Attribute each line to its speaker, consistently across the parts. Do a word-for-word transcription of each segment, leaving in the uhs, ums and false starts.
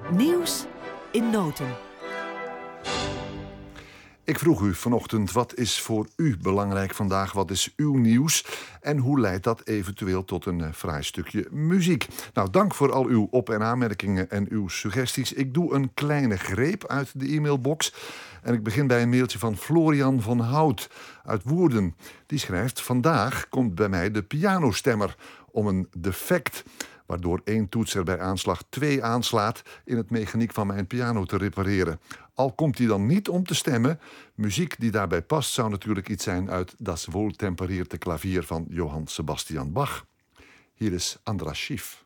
Speaker 1: Nieuws in noten.
Speaker 2: Ik vroeg u vanochtend, wat is voor u belangrijk vandaag? Wat is uw nieuws? En hoe leidt dat eventueel tot een uh, fraai stukje muziek? Nou, dank voor al uw op- en aanmerkingen en uw suggesties. Ik doe een kleine greep uit de e-mailbox. En ik begin bij een mailtje van Florian van Hout uit Woerden. Die schrijft: vandaag komt bij mij de pianostemmer om een defect, waardoor één toets er bij aanslag twee aanslaat, in het mechaniek van mijn piano te repareren. Al komt hij dan niet om te stemmen, muziek die daarbij past zou natuurlijk iets zijn uit Das wohltemperierte Klavier van Johann Sebastian Bach. Hier is Andras Schiff.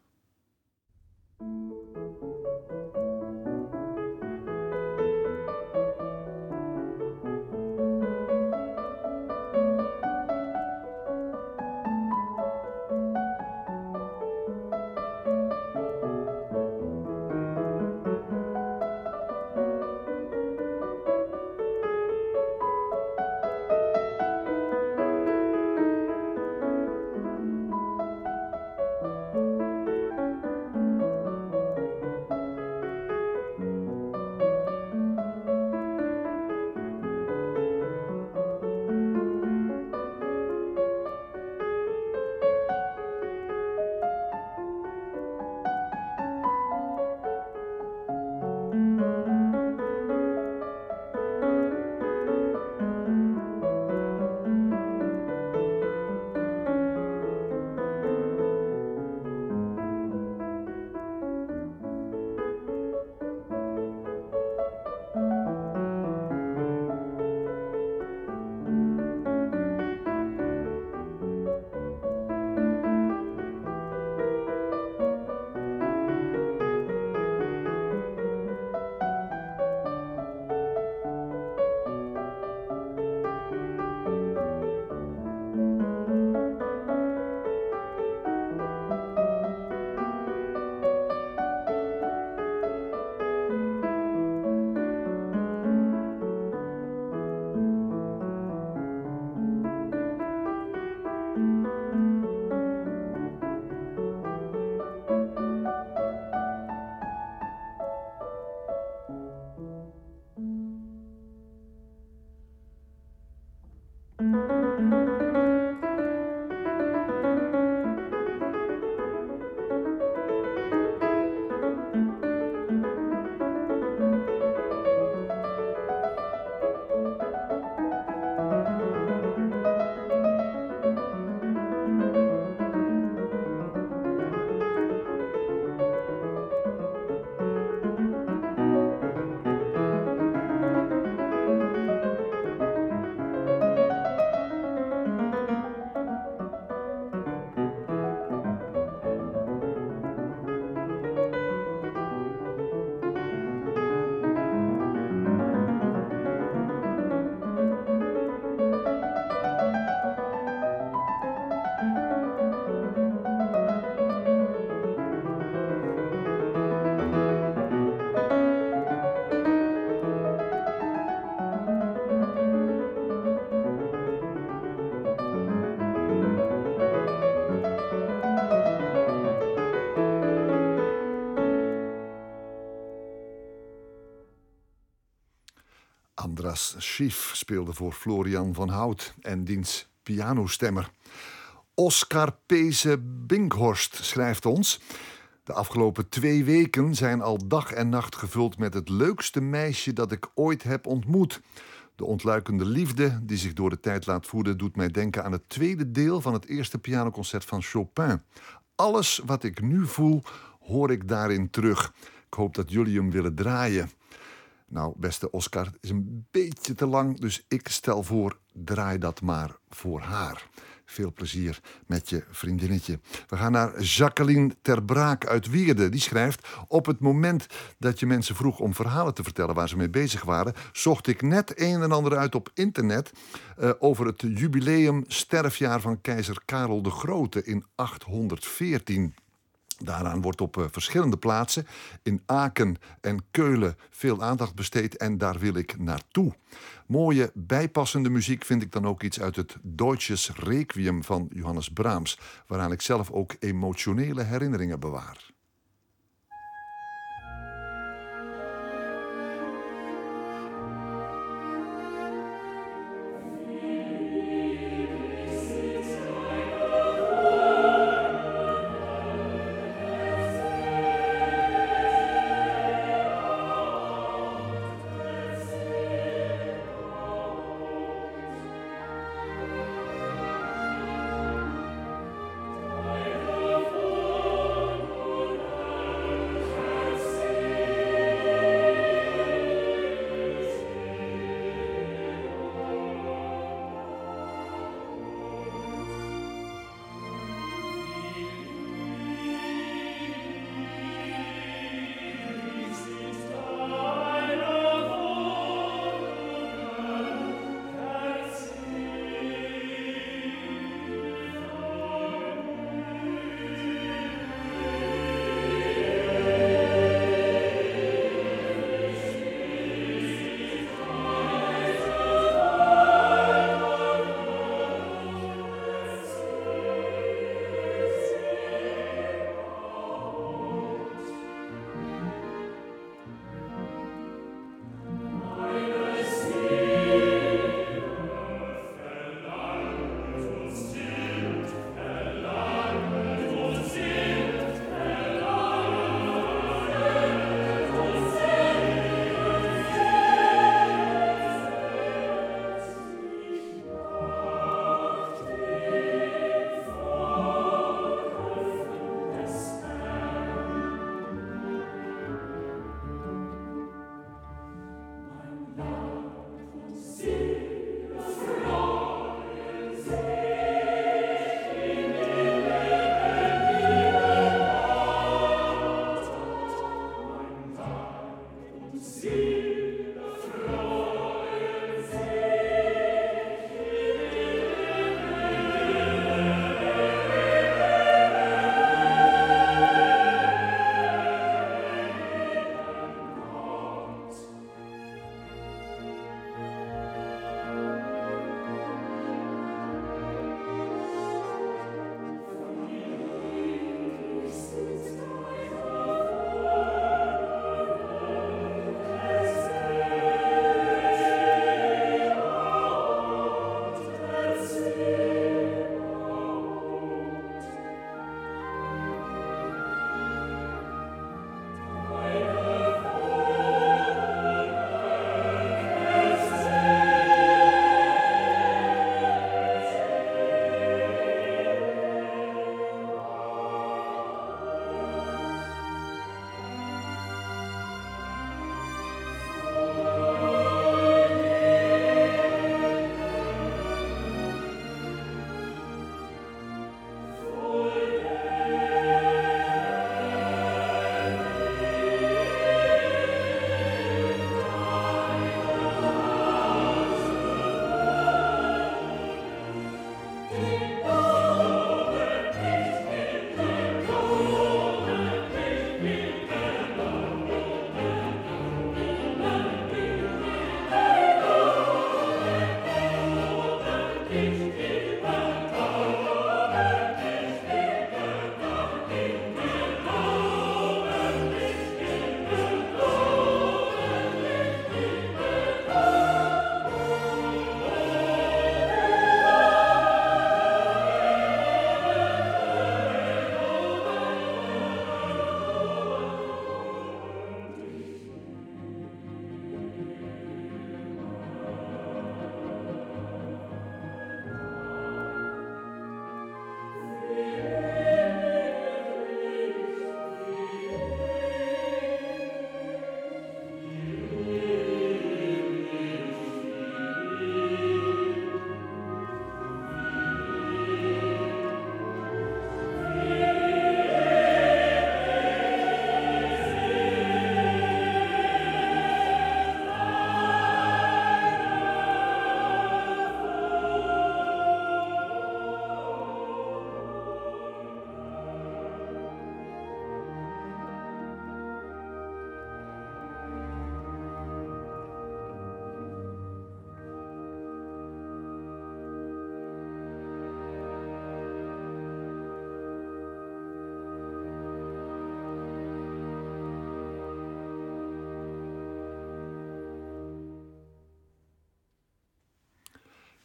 Speaker 2: Andras Schiff speelde voor Florian van Hout en diens pianostemmer. Oscar Peze Binkhorst schrijft ons: de afgelopen twee weken zijn al dag en nacht gevuld met het leukste meisje dat ik ooit heb ontmoet. De ontluikende liefde die zich door de tijd laat voeden doet mij denken aan het tweede deel van het eerste pianoconcert van Chopin. Alles wat ik nu voel, hoor ik daarin terug. Ik hoop dat jullie hem willen draaien. Nou, beste Oscar, het is een beetje te lang, dus ik stel voor, draai dat maar voor haar. Veel plezier met je vriendinnetje. We gaan naar Jacqueline Ter Braak uit Wierde. Die schrijft: op het moment dat je mensen vroeg om verhalen te vertellen waar ze mee bezig waren, zocht ik net een en ander uit op internet uh, over het jubileum sterfjaar van keizer Karel de Grote in achthonderdveertien. Daaraan wordt op uh, verschillende plaatsen in Aken en Keulen veel aandacht besteed en daar wil ik naartoe. Mooie bijpassende muziek vind ik dan ook iets uit het Deutsches Requiem van Johannes Brahms, waaraan ik zelf ook emotionele herinneringen bewaar.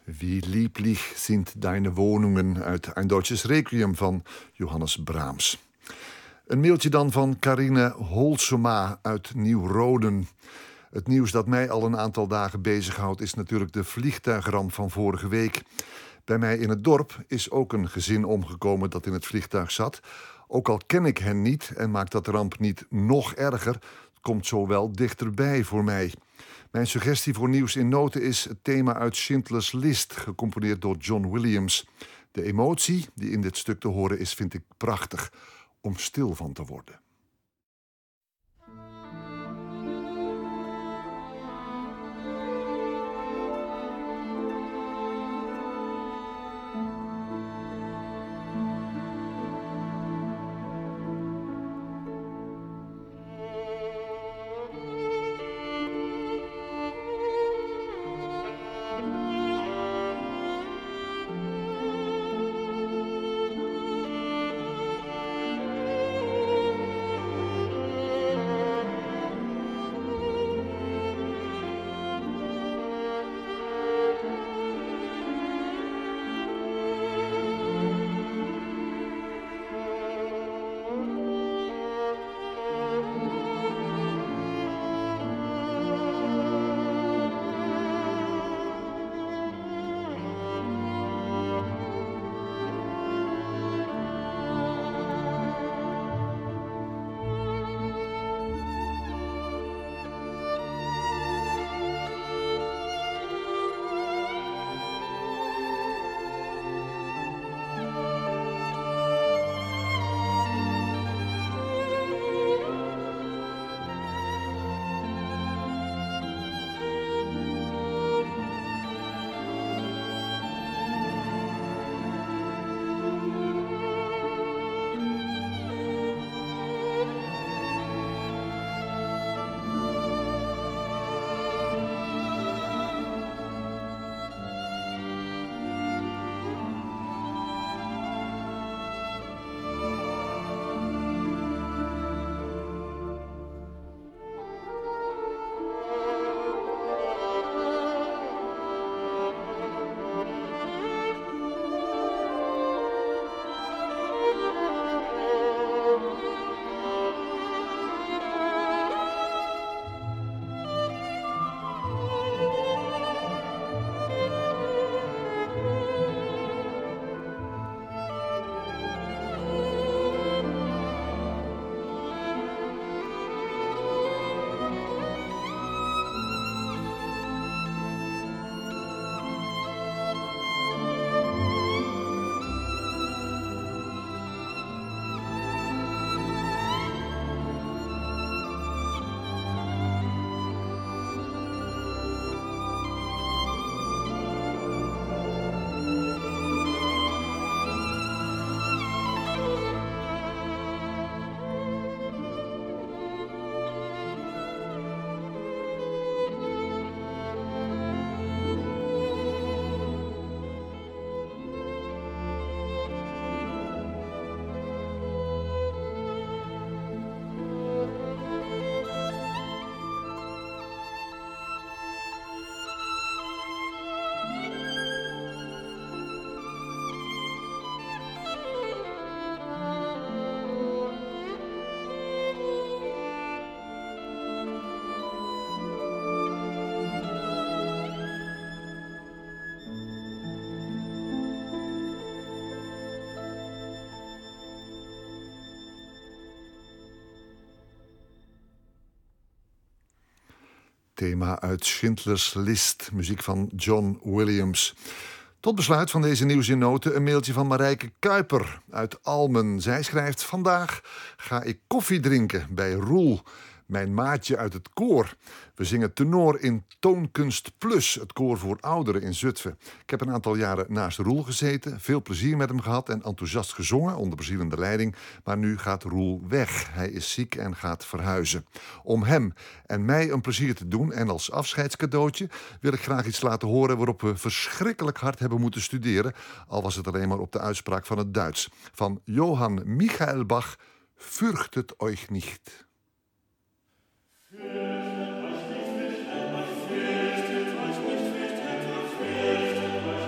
Speaker 2: Wie lieblich sind deine Wohnungen uit Ein Deutsches Requiem van Johannes Brahms. Een mailtje dan van Carine Holsema uit Nieuw-Roden. Het nieuws dat mij al een aantal dagen bezighoudt is natuurlijk de vliegtuigramp van vorige week. Bij mij in het dorp is ook een gezin omgekomen dat in het vliegtuig zat. Ook al ken ik hen niet en maakt dat de ramp niet nog erger, het komt zo wel dichterbij voor mij. Mijn suggestie voor Nieuws in Noten is het thema uit Schindler's List, gecomponeerd door John Williams. De emotie die in dit stuk te horen is, vind ik prachtig, om stil van te worden. Thema uit Schindler's List, muziek van John Williams. Tot besluit van deze Nieuws in Noten een mailtje van Marijke Kuiper uit Almen. Zij schrijft: vandaag ga ik koffie drinken bij Roel, mijn maatje uit het koor. We zingen tenor in Toonkunst Plus, het koor voor ouderen in Zutphen. Ik heb een aantal jaren naast Roel gezeten, veel plezier met hem gehad en enthousiast gezongen onder bezielende leiding. Maar nu gaat Roel weg. Hij is ziek en gaat verhuizen. Om hem en mij een plezier te doen en als afscheidscadeautje wil ik graag iets laten horen waarop we verschrikkelijk hard hebben moeten studeren, al was het alleen maar op de uitspraak van het Duits. Van Johann Michael Bach, Fürchtet euch nicht.
Speaker 3: Fürchtet euch nicht, fürchtet euch nicht, fürchtet euch, fürchtet euch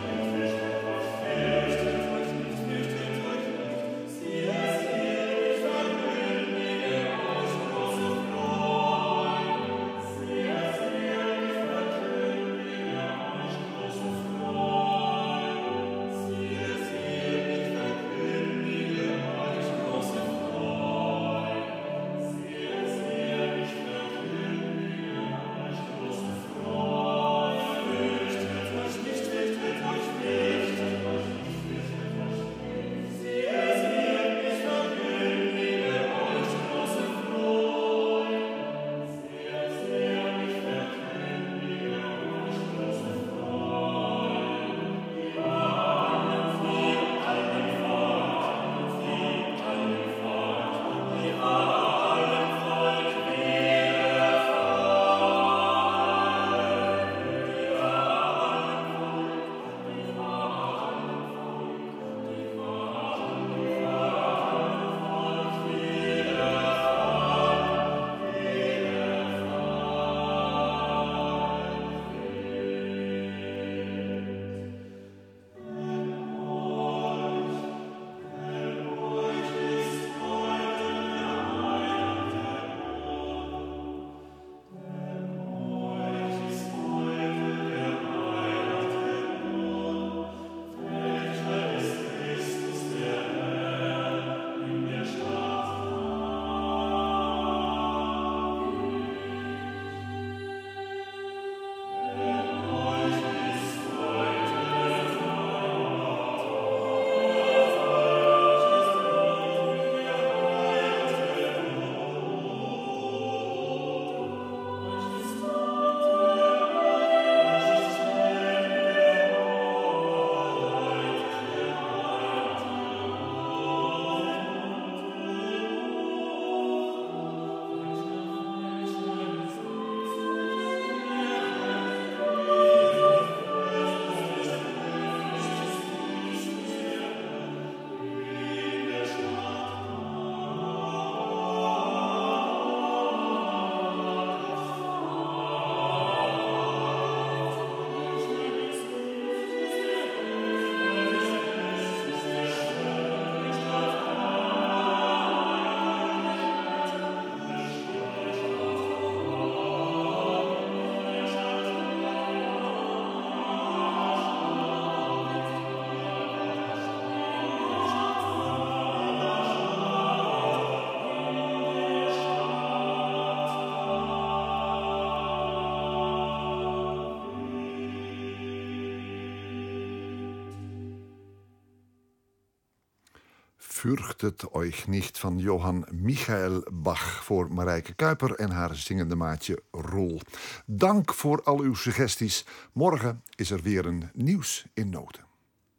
Speaker 2: Fürchtet euch nicht van Johann Michael Bach voor Marijke Kuiper en haar zingende maatje Roel. Dank voor al uw suggesties. Morgen is er weer een Nieuws in Noten.